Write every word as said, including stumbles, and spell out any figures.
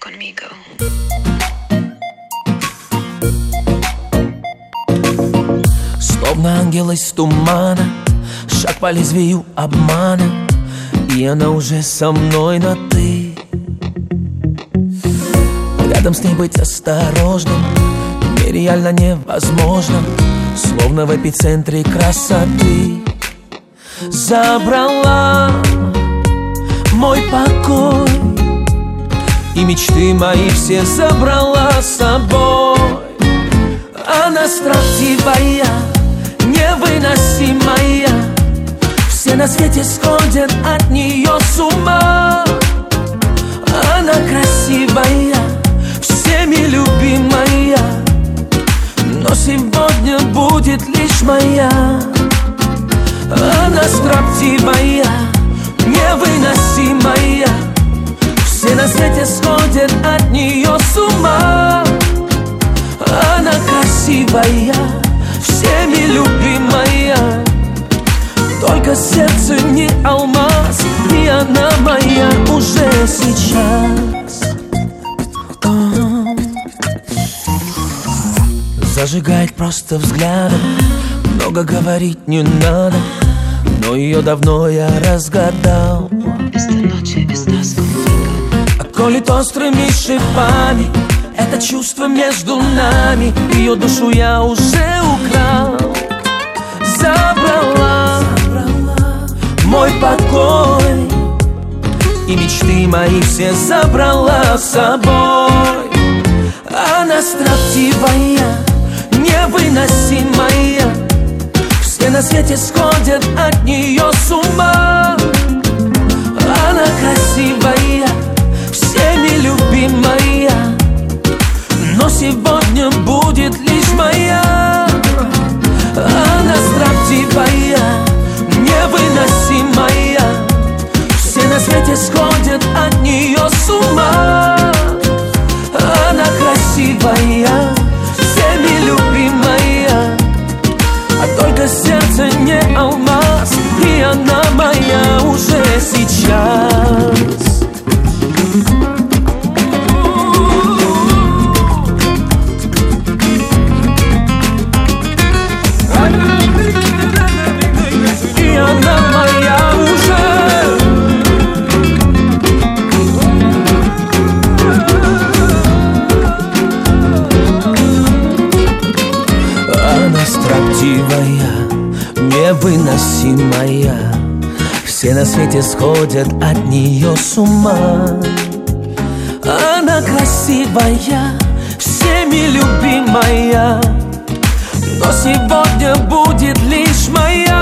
conmigo. Словно ангел из тумана, шаг по лезвию обмана, и она уже со мной на «ты». Рядом с ней быть осторожным нереально невозможно, словно в эпицентре красоты. Забрала мой покой, и мечты мои все забрала с собой. Она строптивая, невыносимая, все на свете сходят от нее с ума. Она красивая, всеми любимая, но сегодня будет лишь моя. Она строптивая, невыносимая, все на свете сходят от нее с ума. Она красивая, всеми любимая, только сердце не алмаз, и она моя уже сейчас. Зажигает просто взглядом, много говорить не надо, но ее давно я разгадал. А колет острыми шипами это чувство между нами, ее душу я уже украл. Забрала мой покой, и мечты мои все забрала с собой. Она строптивая, невыносимая, все на свете сходят от нее с ума. Она красивая, всеми любимая, но сегодня будет лишь моя. Она строптивая, невыносимая, все на свете сходят от нее с ума. Она красивая, всеми любимая, а только сердце не алмаз, и она моя уже сейчас. И она моя уже. Она строптивая, невыносимая, все на свете сходят от нее с ума. Она красивая, всеми любимая, но сегодня будет лишь моя.